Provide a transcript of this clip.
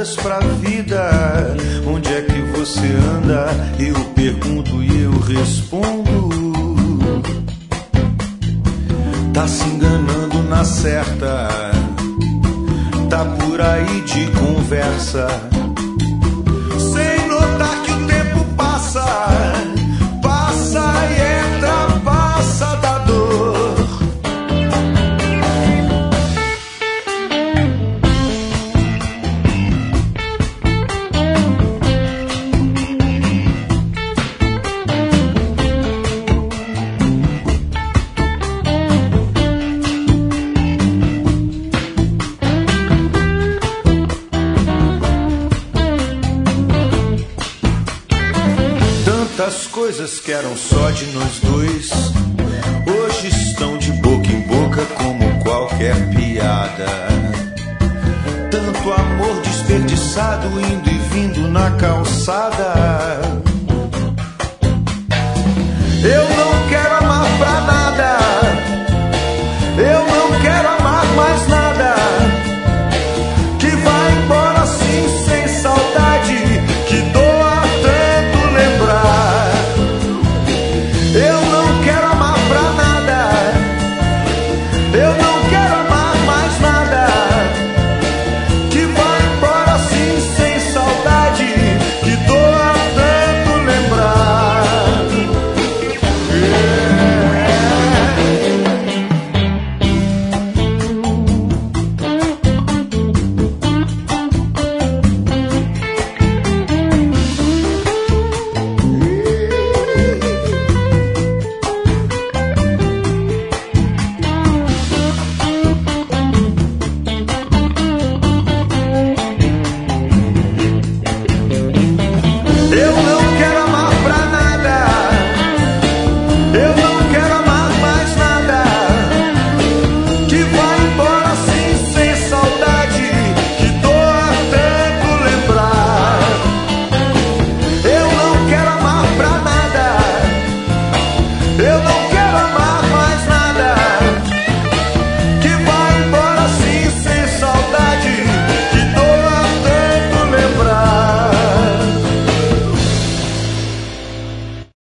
estradas pra vida. Onde é que você anda? Eu pergunto e eu respondo. Tá se enganando na certa, tá por aí de conversa, sem notar que o tempo passa, passa e é trapaça da dor. Tantas coisas que eram só de nós dois, hoje estão de boca em boca como qualquer piada. Tanto amor desperdiçado indo e vindo na calçada. Eu não